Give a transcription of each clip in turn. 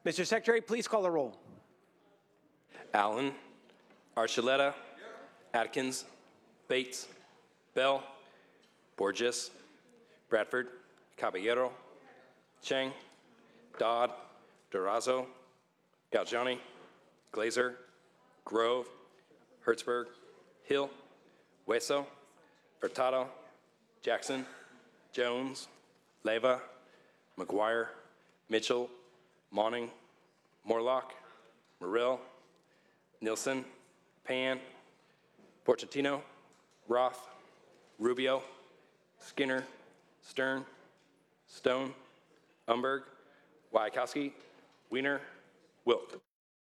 Mr. Secretary, please call the roll. Allen, Archuleta, Atkins, Bates, Bell, Borges, Bradford, Caballero, Chang, Dodd, Durazo, Galgiani, Glazer, Grove, Hertzberg, Hill, Hueso, Hurtado, Jackson, Jones, Leyva, McGuire, Mitchell, Monning, Morlock, Morrill, Nilsson, Pan, Porcentino, Roth, Rubio, Skinner, Stern, Stone, Umberg, Wyakowski, Wiener, Wilt.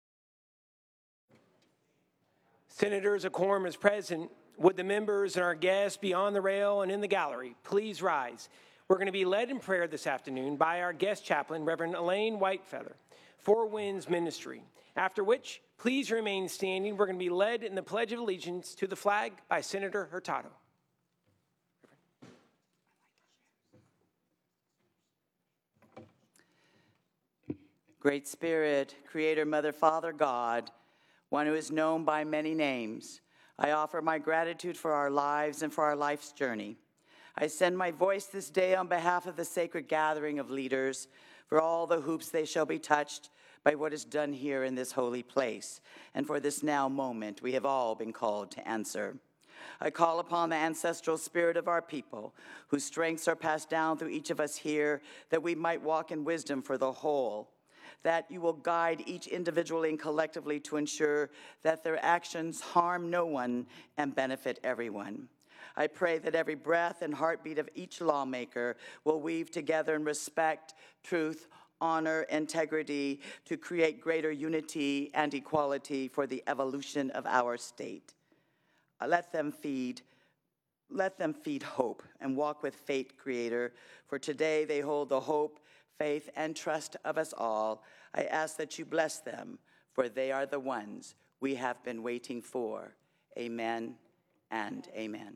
Senators, a quorum is present. Would the members and our guests be on the rail and in the gallery please rise? We're going to be led in prayer this afternoon by our guest chaplain, Reverend Elaine Whitefeather, Four Winds Ministry, after which, please remain standing. We're going to be led in the Pledge of Allegiance to the flag by Senator Hurtado. Great Spirit, Creator, Mother, Father, God, one who is known by many names, I offer my gratitude for our lives and for our life's journey. I send my voice this day on behalf of the sacred gathering of leaders, for all the hoops they shall be touched by what is done here in this holy place, and for this now moment we have all been called to answer. I call upon the ancestral spirit of our people, whose strengths are passed down through each of us here, that we might walk in wisdom for the whole, that you will guide each individually and collectively to ensure that their actions harm no one and benefit everyone. I pray that every breath and heartbeat of each lawmaker will weave together in respect, truth, honor, integrity to create greater unity and equality for the evolution of our state. Let them feed hope and walk with faith, Creator, for today they hold the hope, faith, and trust of us all. I ask that you bless them, for they are the ones we have been waiting for. Amen and amen.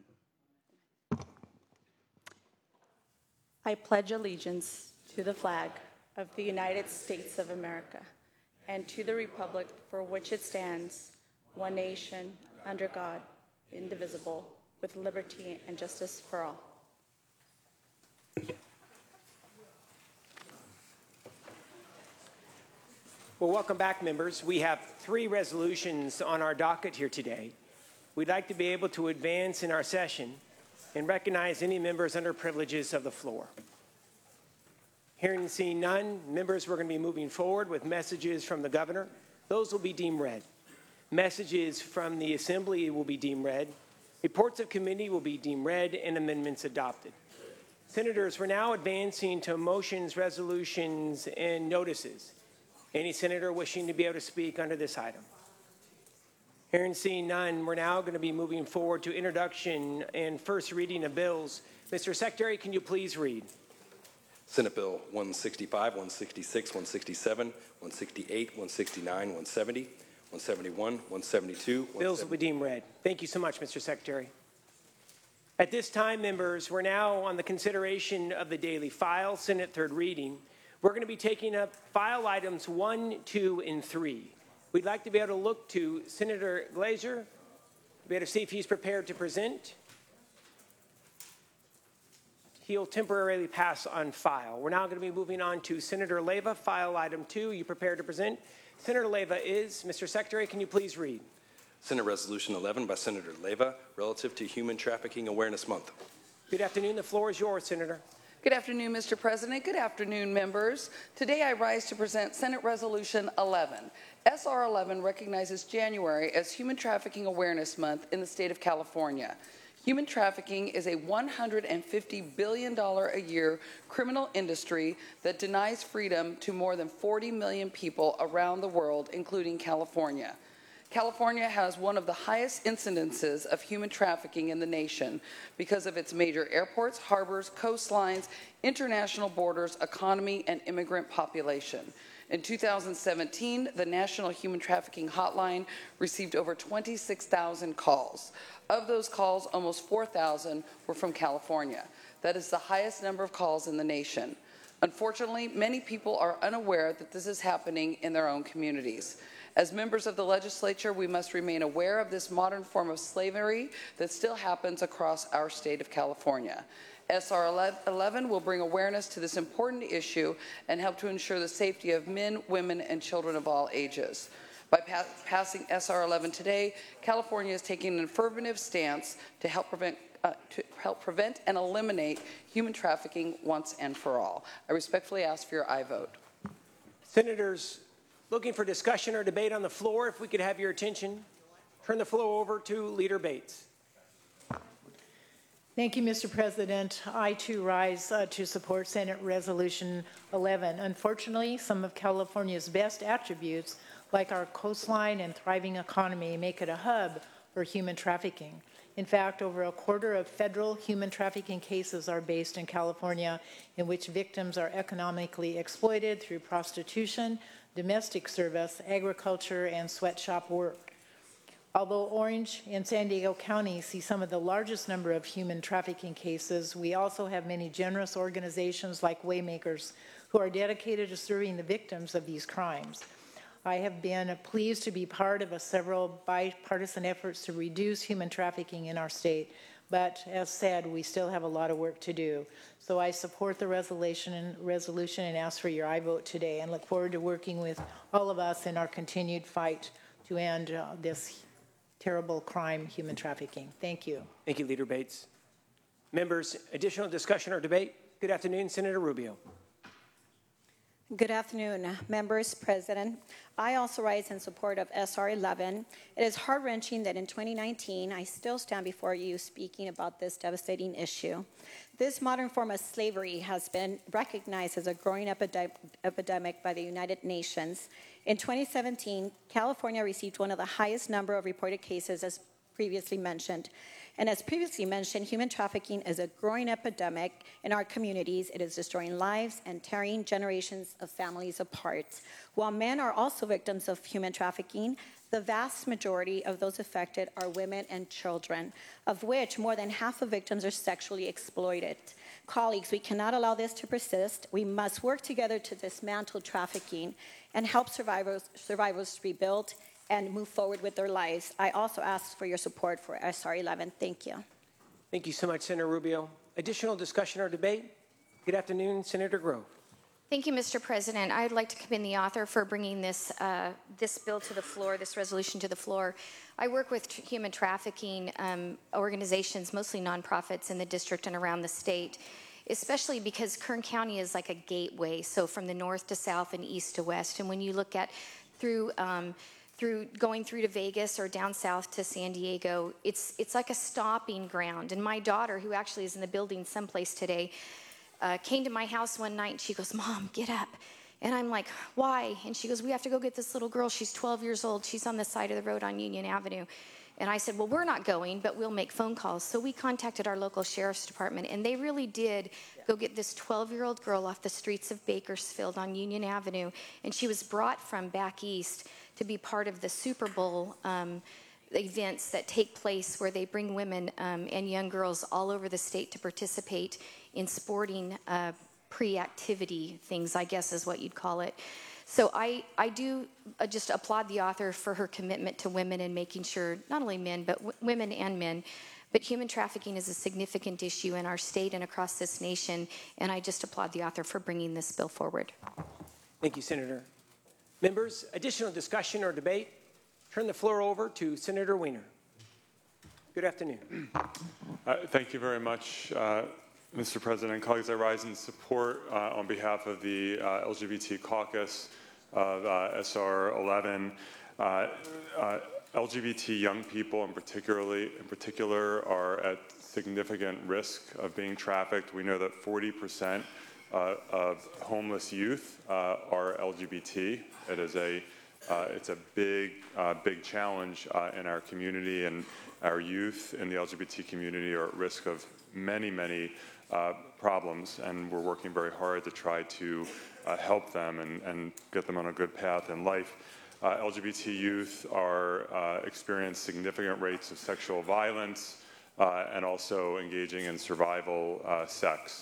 I pledge allegiance to the flag of the United States of America and to the republic for which it stands, one nation, under God, indivisible, with liberty and justice for all. Well, welcome back, members. We have 3 resolutions on our docket here today. We'd like to be able to advance in our session and recognize any members under privileges of the floor. Hearing and seeing none, members, we're going to be moving forward with messages from the governor. Those will be deemed read. Messages from the assembly will be deemed read. Reports of committee will be deemed read and amendments adopted. Senators, we're now advancing to motions, resolutions, and notices. Any senator wishing to be able to speak under this item? Hearing and seeing none, we're now going to be moving forward to introduction and first reading of bills. Mr. Secretary, can you please read? Senate Bill 165, 166, 167, 168, 169, 170, 171, 172. Bills will be deemed read. Thank you so much, Mr. Secretary. At this time, members, we're now on the consideration of the daily file, Senate third reading. We're going to be taking up file items 1, 2, and 3. We'd like to be able to look to Senator Glazer, be able to see if he's prepared to present. He'll temporarily pass on file. We're now going to be moving on to Senator Leyva, file item 2. You prepared to present? Senator Leyva is. Mr. Secretary, can you please read? Senate Resolution 11 by Senator Leyva, relative to Human Trafficking Awareness Month. Good afternoon. The floor is yours, Senator. Good afternoon, Mr. President. Good afternoon, members. Today I rise to present Senate Resolution 11. SR 11 recognizes January as Human Trafficking Awareness Month in the state of California. Human trafficking is a $150 billion a year criminal industry that denies freedom to more than 40 million people around the world, including California. California has one of the highest incidences of human trafficking in the nation because of its major airports, harbors, coastlines, international borders, economy, and immigrant population. In 2017, the National Human Trafficking Hotline received over 26,000 calls. Of those calls, almost 4,000 were from California. That is the highest number of calls in the nation. Unfortunately, many people are unaware that this is happening in their own communities. As members of the legislature, we must remain aware of this modern form of slavery that still happens across our state of California. SR 11 will bring awareness to this important issue and help to ensure the safety of men, women, and children of all ages. By passing SR 11 today, California is taking an affirmative stance to help prevent and eliminate human trafficking once and for all. I respectfully ask for your aye vote. Senators looking for discussion or debate on the floor, if we could have your attention, turn the floor over to Leader Bates. Thank you, Mr. President. I, too, rise to support Senate Resolution 11. Unfortunately, some of California's best attributes, like our coastline and thriving economy, make it a hub for human trafficking. In fact, over a quarter of federal human trafficking cases are based in California, in which victims are economically exploited through prostitution, domestic service, agriculture, and sweatshop work. Although Orange and San Diego County see some of the largest number of human trafficking cases, we also have many generous organizations like Waymakers who are dedicated to serving the victims of these crimes. I have been pleased to be part of several bipartisan efforts to reduce human trafficking in our state, but as said, we still have a lot of work to do. So I support the resolution and ask for your aye vote today, and look forward to working with all of us in our continued fight to end this terrible crime, human trafficking. Thank you. Thank you, Leader Bates. Members, additional discussion or debate? Good afternoon, Senator Rubio. Good afternoon, members, President. I also rise in support of SR 11. It is heart-wrenching that in 2019, I still stand before you speaking about this devastating issue. This modern form of slavery has been recognized as a growing epidemic by the United Nations. In 2017, California received one of the highest number of reported cases, as previously mentioned. And as previously mentioned, human trafficking is a growing epidemic in our communities. It is destroying lives and tearing generations of families apart. While men are also victims of human trafficking, the vast majority of those affected are women and children, of which more than half of victims are sexually exploited. Colleagues, we cannot allow this to persist. We must work together to dismantle trafficking and help survivors rebuild and move forward with their lives. I also ask for your support for SR 11. Thank you. Thank you so much, Senator Rubio. Additional discussion or debate? Good afternoon, Senator Grove. Thank you, Mr. President. I'd like to commend the author for bringing this bill to the floor, this resolution to the floor. I work with human trafficking organizations, mostly nonprofits in the district and around the state, especially because Kern County is like a gateway, so from the north to south and east to west. And when you look at going through to Vegas or down south to San Diego, it's like a stopping ground. And my daughter, who actually is in the building someplace today, came to my house one night and she goes, "Mom, get up." And I'm like, "Why?" And she goes, "We have to go get this little girl. She's 12 years old. She's on the side of the road on Union Avenue." And I said, "Well, we're not going, but we'll make phone calls." So we contacted our local sheriff's department, and they really did go get this 12-year-old girl off the streets of Bakersfield on Union Avenue. And she was brought from back east to be part of the Super Bowl events that take place where they bring women and young girls all over the state to participate in sporting pre-activity things, I guess is what you'd call it. So I do just applaud the author for her commitment to women and making sure, not only men, but women and men, but human trafficking is a significant issue in our state and across this nation, and I just applaud the author for bringing this bill forward. Thank you, Senator. Members, additional discussion or debate? Turn the floor over to Senator Wiener. Good afternoon. Thank you very much, Mr. President. Colleagues, I rise in support on behalf of the LGBT caucus of SR 11. LGBT young people in particular are at significant risk of being trafficked. We know that 40% of homeless youth are LGBT. It's a big challenge in our community, and our youth in the LGBT community are at risk of many problems, and we're working very hard to try to help them and get them on a good path in life. LGBT youth experience significant rates of sexual violence and also engaging in survival sex.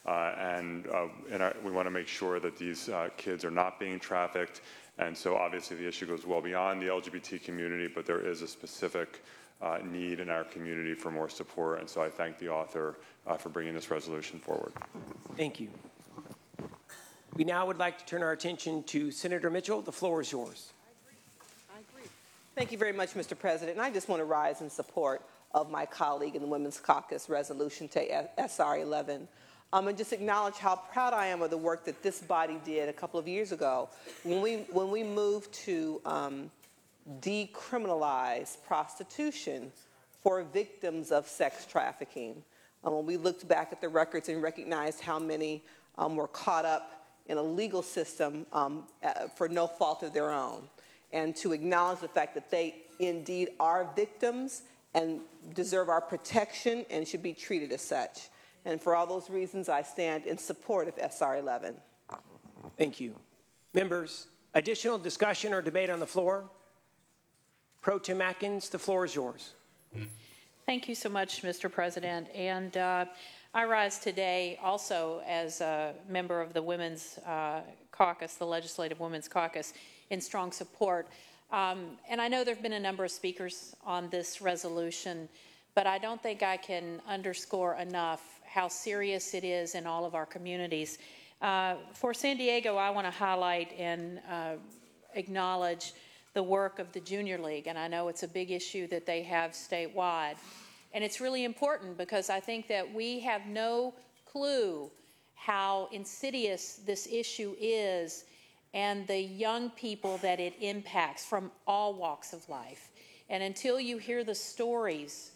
We want to make sure that these kids are not being trafficked. And so obviously the issue goes well beyond the LGBT community, but there is a specific need in our community for more support. And so I thank the author for bringing this resolution forward. Thank you. We now would like to turn our attention to Senator Mitchell. The floor is yours. I agree. Thank you very much, Mr. President. And I just want to rise in support of my colleague in the Women's Caucus resolution to SR 11. And just acknowledge how proud I am of the work that this body did a couple of years ago when we moved to decriminalize prostitution for victims of sex trafficking. When we looked back at the records and recognized how many were caught up in a legal system for no fault of their own, and to acknowledge the fact that they indeed are victims and deserve our protection and should be treated as such. And for all those reasons, I stand in support of SR 11. Thank you. Members, additional discussion or debate on the floor? Pro Tem Atkins, the floor is yours. Thank you so much, Mr. President. And I rise today also as a member of the Women's Caucus, the Legislative Women's Caucus, in strong support. And I know there have been a number of speakers on this resolution, but I don't think I can underscore enough how serious it is in all of our communities. For San Diego, I want to highlight and acknowledge the work of the Junior League, and I know it's a big issue that they have statewide. And it's really important because I think that we have no clue how insidious this issue is and the young people that it impacts from all walks of life. And until you hear the stories,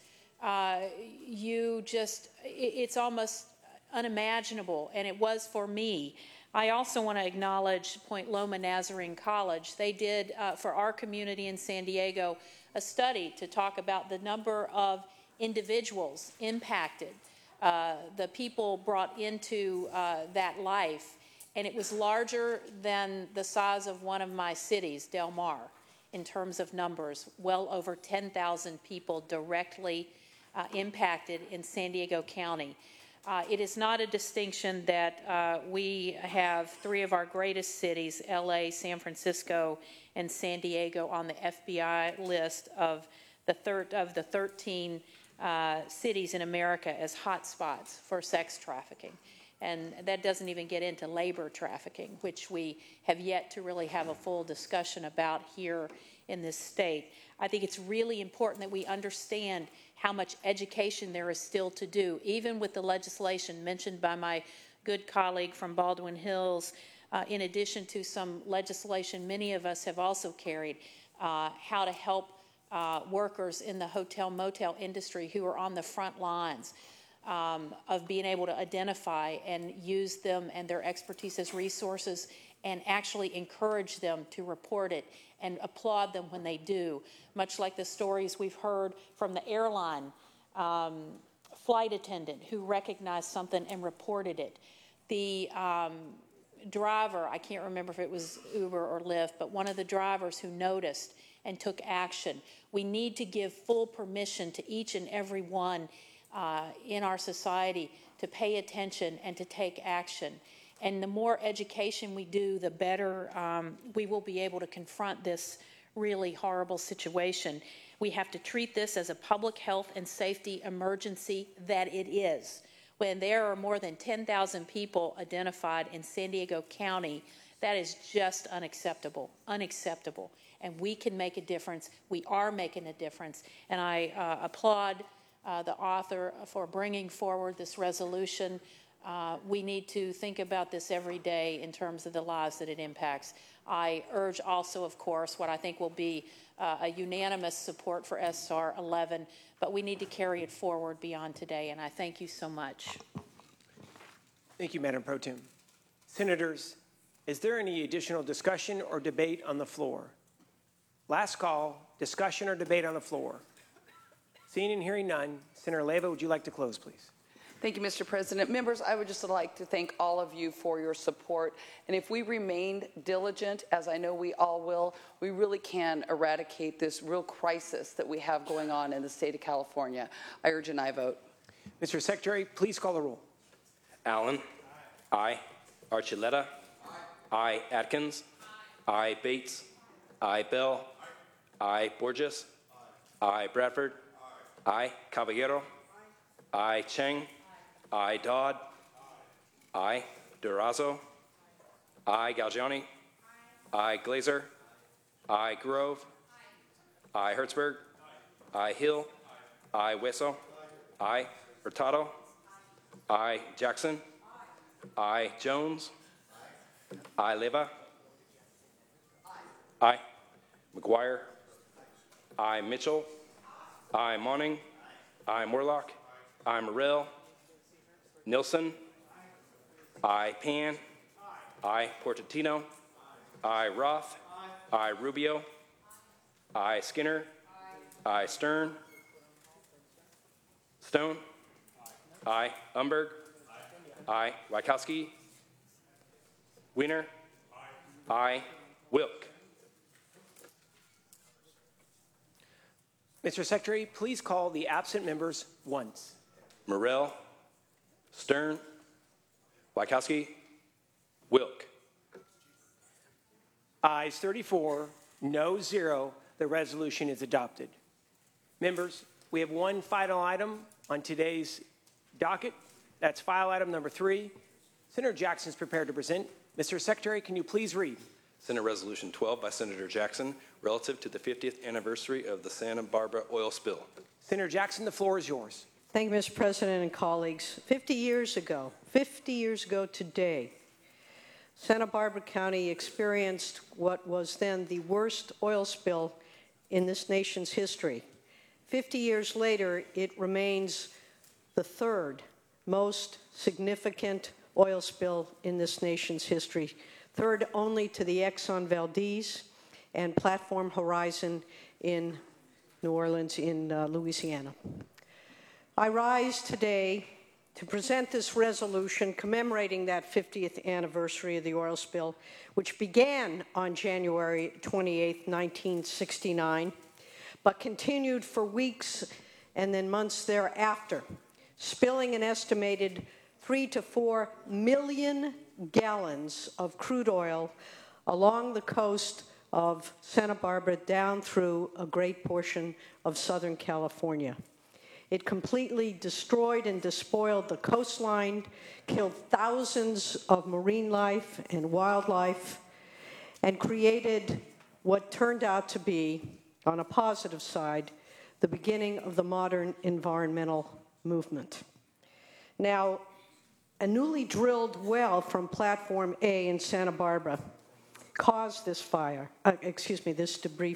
it's almost unimaginable, and it was for me. I also want to acknowledge Point Loma Nazarene College. They did, for our community in San Diego, a study to talk about the number of individuals impacted, the people brought into that life, and it was larger than the size of one of my cities, Del Mar, in terms of numbers. Well over 10,000 people directly impacted in San Diego County. It is not a distinction that we have three of our greatest cities, LA, San Francisco, and San Diego, on the FBI list of the 13 cities in America as hotspots for sex trafficking. And that doesn't even get into labor trafficking, which we have yet to really have a full discussion about here in this state. I think it's really important that we understand how much education there is still to do, even with the legislation mentioned by my good colleague from Baldwin Hills, in addition to some legislation many of us have also carried, how to help workers in the hotel motel industry who are on the front lines of being able to identify and use them and their expertise as resources, and actually encourage them to report it and applaud them when they do, much like the stories we've heard from the airline flight attendant who recognized something and reported it. The driver, I can't remember if it was Uber or Lyft, but one of the drivers who noticed and took action. We need to give full permission to each and every one in our society to pay attention and to take action. And the more education we do, the better we will be able to confront this really horrible situation. We have to treat this as a public health and safety emergency that it is. When there are more than 10,000 people identified in San Diego County, that is just unacceptable, unacceptable. And we can make a difference. We are making a difference. And I applaud the author for bringing forward this resolution. We need to think about this every day in terms of the lives that it impacts. I urge also, of course, what I think will be a unanimous support for SR 11, but we need to carry it forward beyond today, and I thank you so much. Thank you, Madam Pro Tem. Senators, is there any additional discussion or debate on the floor? Last call, discussion or debate on the floor. Seeing and hearing none, Senator Leyva, would you like to close, please? Thank you, Mr. President. Members, I would just like to thank all of you for your support. And if we remain diligent, as I know we all will, we really can eradicate this real crisis that we have going on in the state of California. I urge an aye vote. Mr. Secretary, please call the roll. Allen. I. Archuleta. I. Atkins. I. Bates. I. Bell. I. Borges. I. Bradford. I. Caballero. I. Cheng. I. Dodd. I. Durazo. I. Galgiani. I. Glazer. I. Grove. I. Hertzberg. I. Hill. I. Hueso. I. Hurtado. I. Jackson. I. Jones. I. Leva. I. McGuire. I. Mitchell. I. Monning. I. Morlock. I. Morrell. Nilsson. I. Pan. I. Portantino. I. Roth. I. Rubio. I. Skinner. I. Stern. Stone. I. Umberg. I. Wykowski. Wiener. I. Wilk. Mr. Secretary, please call the absent members once. Morrell. Stern. Wykowski. Wilk. Ayes 34, no 0. The resolution is adopted. Members, we have one final item on today's docket. That's file item number 3. Senator Jackson is prepared to present. Mr. Secretary, can you please read? Senate Resolution 12 by Senator Jackson, relative to the 50th anniversary of the Santa Barbara oil spill. Senator Jackson, the floor is yours. Thank you, Mr. President and colleagues. 50 years ago today, Santa Barbara County experienced what was then the worst oil spill in this nation's history. 50 years later, it remains the third most significant oil spill in this nation's history, third only to the Exxon Valdez and Platform Horizon in New Orleans in Louisiana. I rise today to present this resolution commemorating that 50th anniversary of the oil spill, which began on January 28, 1969, but continued for weeks and then months thereafter, spilling an estimated 3 to 4 million gallons of crude oil along the coast of Santa Barbara down through a great portion of Southern California. It completely destroyed and despoiled the coastline, killed thousands of marine life and wildlife, and created what turned out to be, on a positive side, the beginning of the modern environmental movement. Now, a newly drilled well from Platform A in Santa Barbara caused this this debris,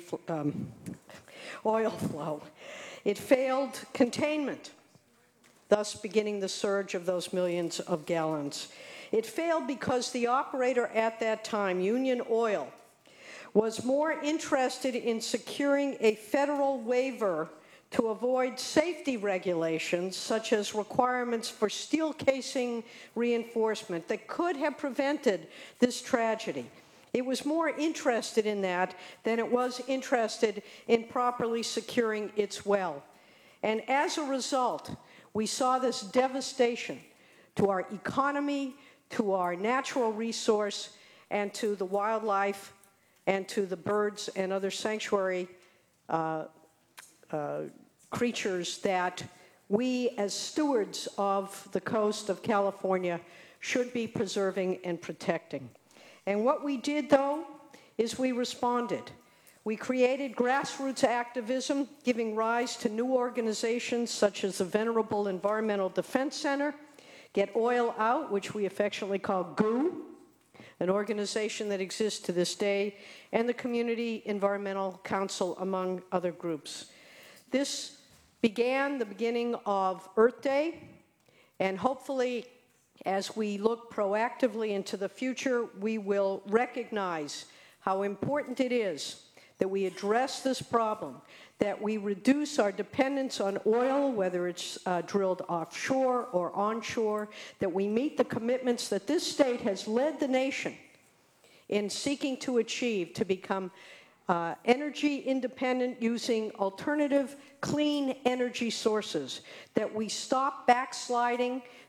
oil flow. It failed containment, thus beginning the surge of those millions of gallons. It failed because the operator at that time, Union Oil, was more interested in securing a federal waiver to avoid safety regulations, such as requirements for steel casing reinforcement that could have prevented this tragedy. It was more interested in that than it was interested in properly securing its well. And as a result, we saw this devastation to our economy, to our natural resource, and to the wildlife, and to the birds and other sanctuary creatures that we, as stewards of the coast of California, should be preserving and protecting. And what we did, though, is we responded. We created grassroots activism, giving rise to new organizations such as the Venerable Environmental Defense Center, Get Oil Out, which we affectionately call GOO, an organization that exists to this day, and the Community Environmental Council, among other groups. This began the beginning of Earth Day, and hopefully, as we look proactively into the future, we will recognize how important it is that we address this problem, that we reduce our dependence on oil, whether it's drilled offshore or onshore, that we meet the commitments that this state has led the nation in seeking to achieve, to become energy independent using alternative clean energy sources, that we stop backsliding,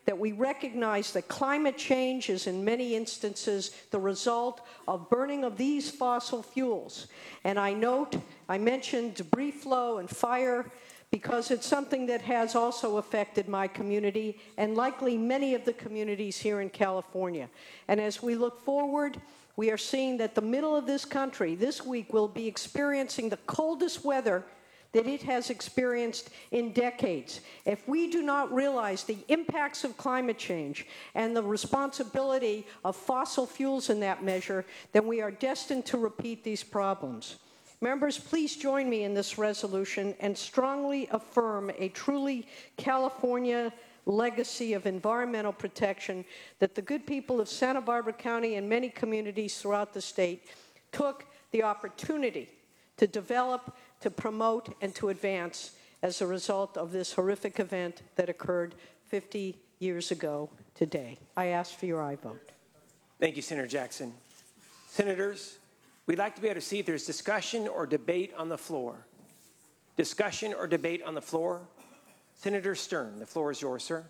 that we recognize that climate change is in many instances the result of burning of these fossil fuels. And I mentioned debris flow and fire because it's something that has also affected my community and likely many of the communities here in California. And as we look forward, we are seeing that the middle of this country this week will be experiencing the coldest weather that it has experienced in decades. If we do not realize the impacts of climate change and the responsibility of fossil fuels in that measure, then we are destined to repeat these problems. Members, please join me in this resolution and strongly affirm a truly California legacy of environmental protection that the good people of Santa Barbara County and many communities throughout the state took the opportunity to develop, to promote, and to advance as a result of this horrific event that occurred 50 years ago today. I ask for your aye vote. Thank you, Senator Jackson. Senators, we'd like to be able to see if there's discussion or debate on the floor. Discussion or debate on the floor? Senator Stern, the floor is yours, sir.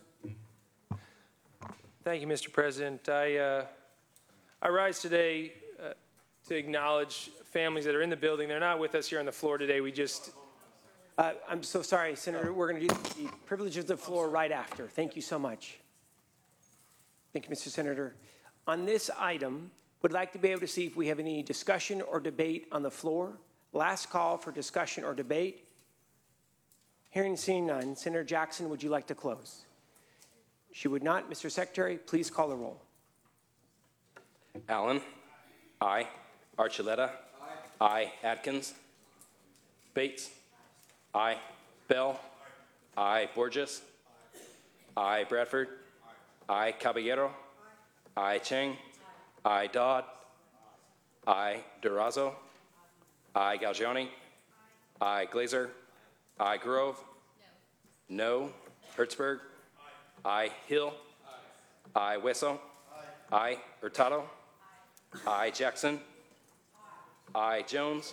Thank you, Mr. President. I rise today to acknowledge families that are in the building. They're not with us here on the floor today. I'm so sorry, Senator. We're going to do the privilege of the floor right after. Thank you so much. Thank you, Mr. Senator. On this item, would like to be able to see if we have any discussion or debate on the floor. Last call for discussion or debate. Hearing and seeing none, Senator Jackson, would you like to close? She would not. Mr. Secretary, please call the roll. Allen. Aye. Archuleta. Aye. Atkins. Bates. Aye. Bell. Aye. Borges. Aye. Bradford. Aye. Caballero. Aye. Chang. Aye. Dodd. Aye. Durazo. Aye. Galgiani. Aye. Glazer. Aye. Grove. No. Hertzberg. Aye. Hill. Aye. Wesso. Aye. Hurtado. Aye. Jackson. Aye. Jones.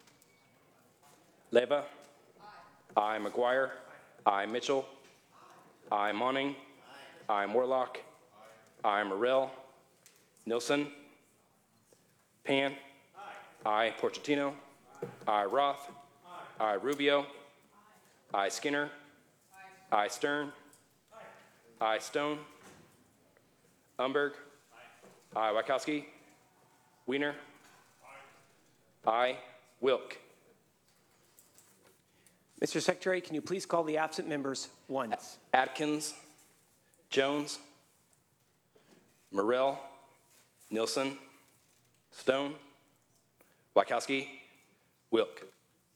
Leva. Aye. McGuire. Aye. Mitchell. Aye. Monning. Aye. Morlock. Aye. Morrell. Nilsson. Pan. Aye. Porcentino. Aye. Roth. Aye. Rubio. Aye. Skinner. Aye. Stern. Aye. Stone. Umberg. Aye. Wachowski. Wiener. Aye. Wilk. Mr. Secretary, can you please call the absent members once? Atkins. Jones. Morrell. Nilsson. Stone. Wachowski. Wilk.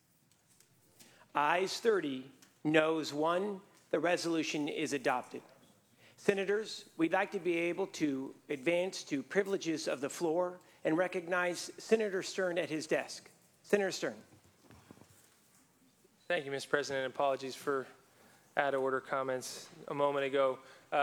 Ayes 30, noes 1. The resolution is adopted. Senators, we'd like to be able to advance to privileges of the floor and recognize Senator Stern at his desk. Senator Stern. Thank you, Mr. President. Apologies for out-of-order comments a moment ago.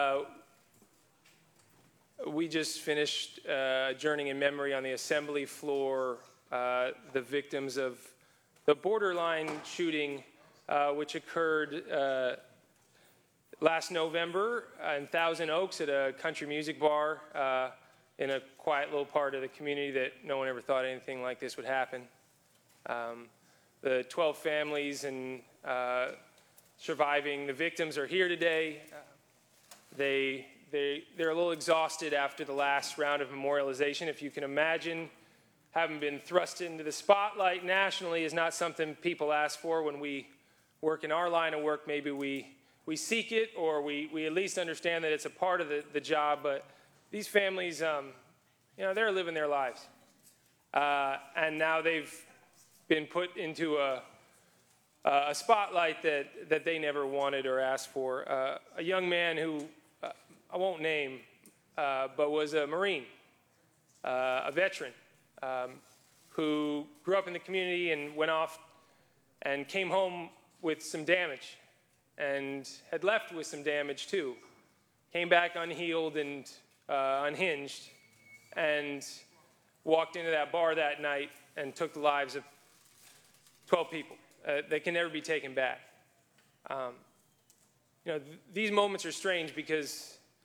We just finished adjourning in memory on the Assembly floor the victims of the borderline shooting which occurred last November in Thousand Oaks at a country music bar in a quiet little part of the community that no one ever thought anything like this would happen. The 12 families and surviving the victims are here today. They're a little exhausted after the last round of memorialization. If you can imagine, having been thrust into the spotlight nationally is not something people ask for. When we work in our line of work, maybe we seek it, or we at least understand that it's a part of the job. But these families, they're living their lives. And now they've been put into a spotlight that they never wanted or asked for. A young man who I won't name, but was a Marine, a veteran, who grew up in the community and went off and came home with some damage and had left with some damage too. Came back unhealed and unhinged and walked into that bar that night and took the lives of 12 people that can never be taken back. These moments are strange because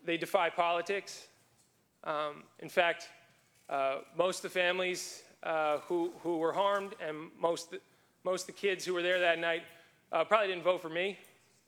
they defy politics. In fact, most of the families who were harmed and most of the kids who were there that night probably didn't vote for me,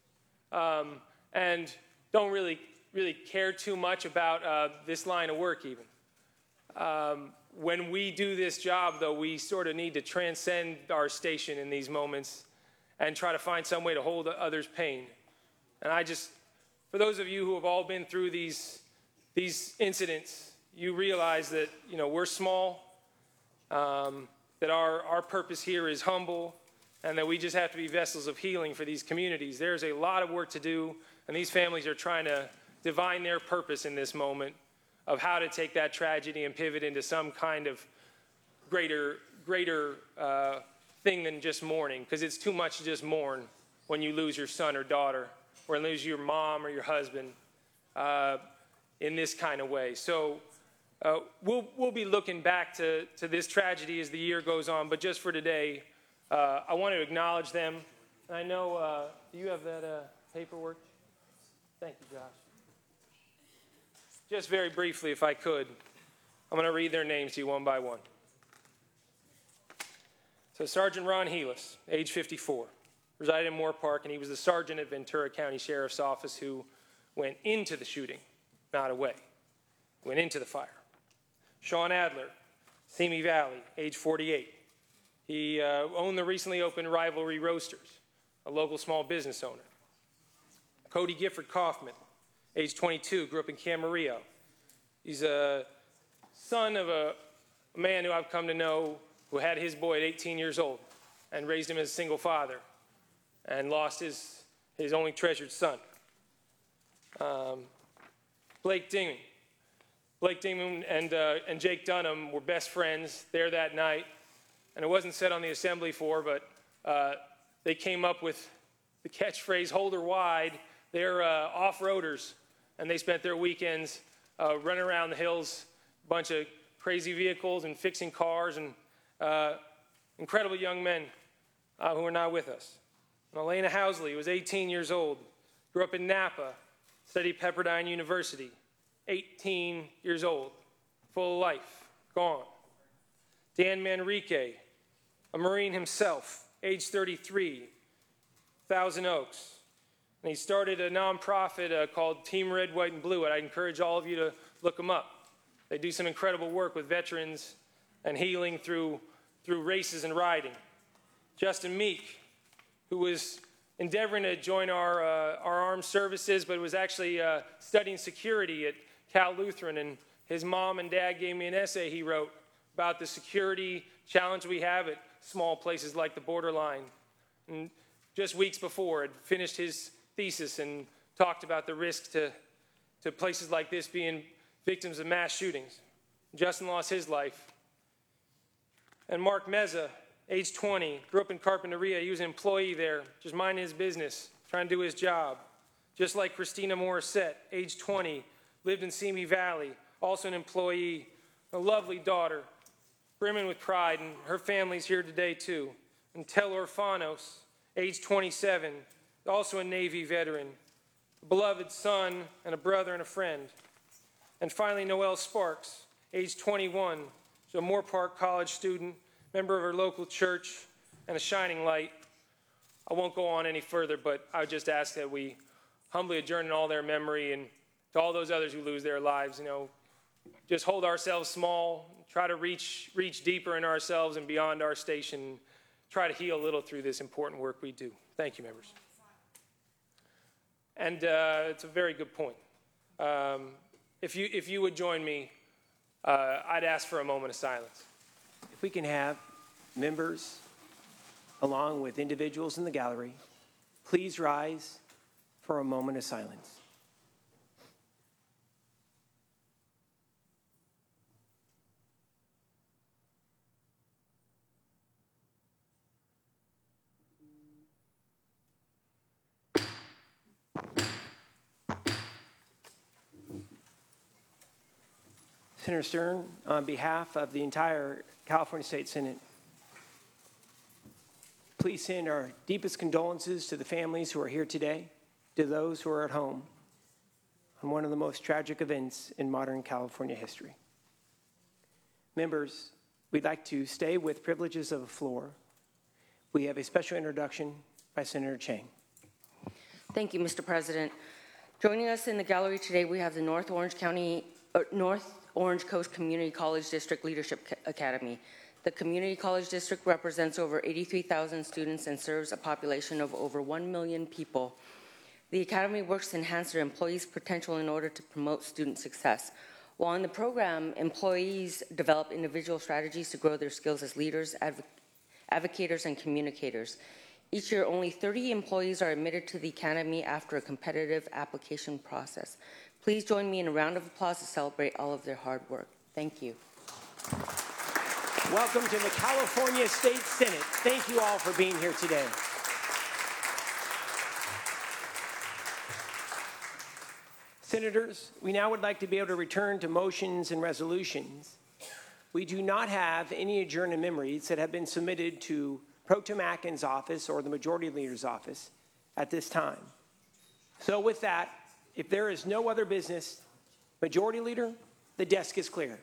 and don't really care too much about this line of work even. When we do this job, though, we sort of need to transcend our station in these moments and try to find some way to hold others' pain. And for those of you who have all been through these incidents, you realize that, we're small, that our purpose here is humble, and that we just have to be vessels of healing for these communities. There's a lot of work to do, and these families are trying to divine their purpose in this moment of how to take that tragedy and pivot into some kind of greater thing than just mourning, because it's too much to just mourn when you lose your son or daughter, or lose your mom or your husband in this kind of way. So we'll be looking back to this tragedy as the year goes on, but just for today, I want to acknowledge them. And I know, do you have that paperwork? Thank you, Josh. Just very briefly, if I could, I'm going to read their names to you one by one. So Sergeant Ron Helis, age 54, resided in Moore Park, and he was the sergeant at Ventura County Sheriff's Office who went into the shooting, not away, went into the fire. Sean Adler, Simi Valley, age 48. He owned the recently opened Rivalry Roasters, a local small business owner. Cody Gifford Kaufman, age 22, grew up in Camarillo. He's a son of a man who I've come to know who had his boy at 18 years old and raised him as a single father and lost his only treasured son. Blake Dingman. Blake Dingman and Jake Dunham were best friends there that night, and it wasn't said on the assembly floor, but they came up with the catchphrase, "Hold her wide." They're off-roaders, and they spent their weekends running around the hills, a bunch of crazy vehicles and fixing cars, and incredible young men who are now with us. And Elena Housley was 18 years old, grew up in Napa, studied Pepperdine University, 18 years old, full of life, gone. Dan Manrique, a Marine himself, age 33, Thousand Oaks. And he started a nonprofit called Team Red, White, and Blue, and I encourage all of you to look them up. They do some incredible work with veterans and healing through races and riding. Justin Meek, who was endeavoring to join our armed services, but was actually studying security at Cal Lutheran, and his mom and dad gave me an essay he wrote about the security challenge we have at small places like the borderline. And just weeks before, had finished his thesis and talked about the risk to places like this being victims of mass shootings. Justin lost his life. And Mark Meza, age 20, grew up in Carpinteria. He was an employee there, just minding his business, trying to do his job. Just like Christina Morissette, age 20, lived in Simi Valley, also an employee, a lovely daughter, brimming with pride, and her family's here today too. And Tel Orfanos, age 27, also a Navy veteran, a beloved son and a brother and a friend. And finally, Noelle Sparks, age 21, she's a Moore Park College student, member of her local church, and a shining light. I won't go on any further, but I would just ask that we humbly adjourn in all their memory, and to all those others who lose their lives, just hold ourselves small, try to reach deeper in ourselves and beyond our station, try to heal a little through this important work we do. Thank you, members. And it's a very good point. If you would join me, I'd ask for a moment of silence. If we can have members, along with individuals in the gallery, please rise for a moment of silence. Senator Stern, on behalf of the entire California State Senate, please send our deepest condolences to the families who are here today, to those who are at home. on one of the most tragic events in modern California history. Members, we'd like to stay with privileges of the floor. We have a special introduction by Senator Chang. Thank you, Mr. President. Joining us in the gallery today, we have the North Orange Coast Community College District Leadership Academy. The Community College District represents over 83,000 students and serves a population of over 1 million people. The Academy works to enhance their employees' potential in order to promote student success. While in the program, employees develop individual strategies to grow their skills as leaders, advocators, and communicators. Each year, only 30 employees are admitted to the Academy after a competitive application process. Please join me in a round of applause to celebrate all of their hard work. Thank you. Welcome to the California State Senate. Thank you all for being here today. Senators, we now would like to be able to return to motions and resolutions. We do not have any adjourned memories that have been submitted to Pro Tem Atkins' office or the Majority Leader's office at this time. So with that, if there is no other business, Majority Leader, the desk is clear.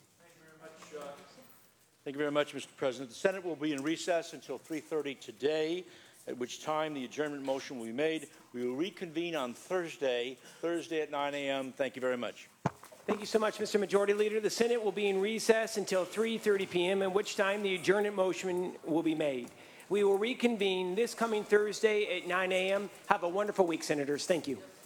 Thank you very much, Mr. President. The Senate will be in recess until 3:30 today, at which time the adjournment motion will be made. We will reconvene on Thursday at 9 a.m. Thank you very much. Thank you so much, Mr. Majority Leader. The Senate will be in recess until 3:30 p.m., at which time the adjournment motion will be made. We will reconvene this coming Thursday at 9 a.m. Have a wonderful week, Senators. Thank you.